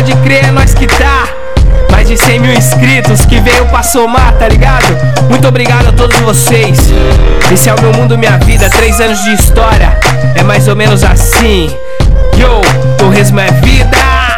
Pode crer, é nós que tá. Mais de 100 mil inscritos que veio pra somar, tá ligado? Muito obrigado a todos vocês. Esse é o meu mundo, minha vida, 3 anos de história. É mais ou menos assim. Yo, Torresmo é vida.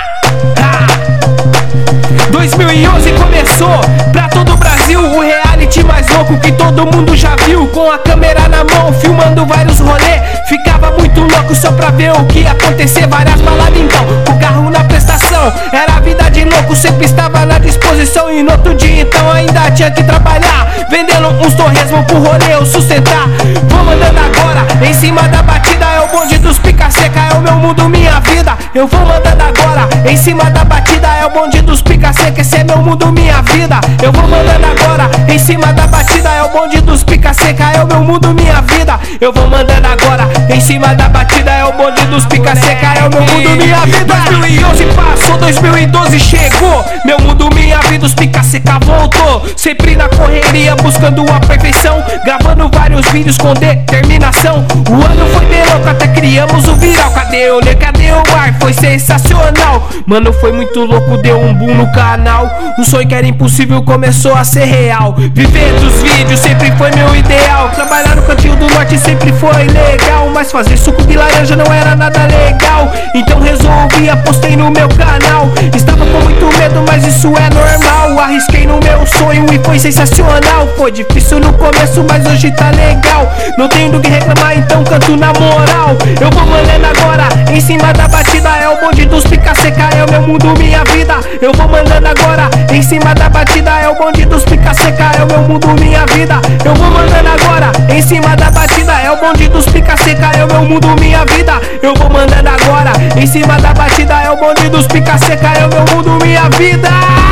2011 começou pra todo o Brasil, o reality mais louco que todo mundo já viu. Com a câmera na mão, filmando vários rolês. Ficava muito louco só pra ver o que ia acontecer. Várias baladas então, o carro na prestação. Era a vida de louco, sempre estava na disposição. E no outro dia então ainda tinha que trabalhar, vendendo uns torresmos pro rolê eu sustentar. Vou mandando agora, em cima da batida. É o bonde dos pica seca, é o meu mundo, minha vida. Eu vou mandando agora, em cima da batida. É o bonde dos pica seca, esse é meu mundo, minha vida. Eu vou mandando agora, em cima da batida. É o bonde dos pica seca, é o meu mundo, minha vida. Eu vou mandando agora, em cima da batida. É o bonde dos pica seca, é o meu mundo, minha vida. 2011 passou, 2012 chegou. Meu mundo, minha vida, os pica seca voltou. Sempre na correria, buscando a perfeição, gravando vários vídeos com determinação. O ano foi bem louco, até criamos o viral. Cadê o Lê, cadê o ar? Foi sensacional. Mano, foi muito louco, deu um boom no canal. Um sonho que era impossível começou a ser real. Viver dos vídeos sempre foi meu ideal. Trabalhar no cantinho do norte sempre foi legal, mas fazer suco de laranja não era nada legal. Então resolvi, apostei no meu canal. Estava com muito medo, mas isso é normal. Arrisquei no meu sonho e foi sensacional. Foi difícil no começo, mas hoje tá legal. Não tenho do que reclamar, então canto na moral. Eu vou mandando agora, em cima da batida. É o bonde dos pica seca, é o meu mundo, minha vida. Eu vou mandando agora, em cima da batida. É o bonde dos pica seca, é o meu mundo, minha vida. Eu vou mandando agora, em cima da batida. É o bonde dos pica seca, é o meu mundo, minha vida. Eu vou mandando agora, em cima da batida. É o bonde dos pica seca, é o meu mundo, minha vida.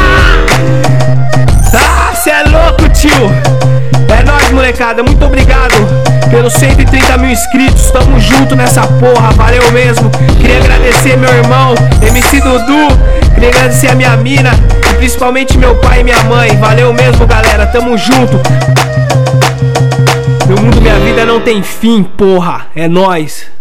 Ah, cê é louco, tio. É nóis, molecada, muito obrigado pelos 130 mil inscritos. Tamo junto nessa porra, valeu mesmo. Queria agradecer meu irmão, MC Dudu. Queria agradecer a minha mina e principalmente meu pai e minha mãe. Valeu mesmo, galera, tamo junto. Meu mundo, minha vida não tem fim, porra. É nóis.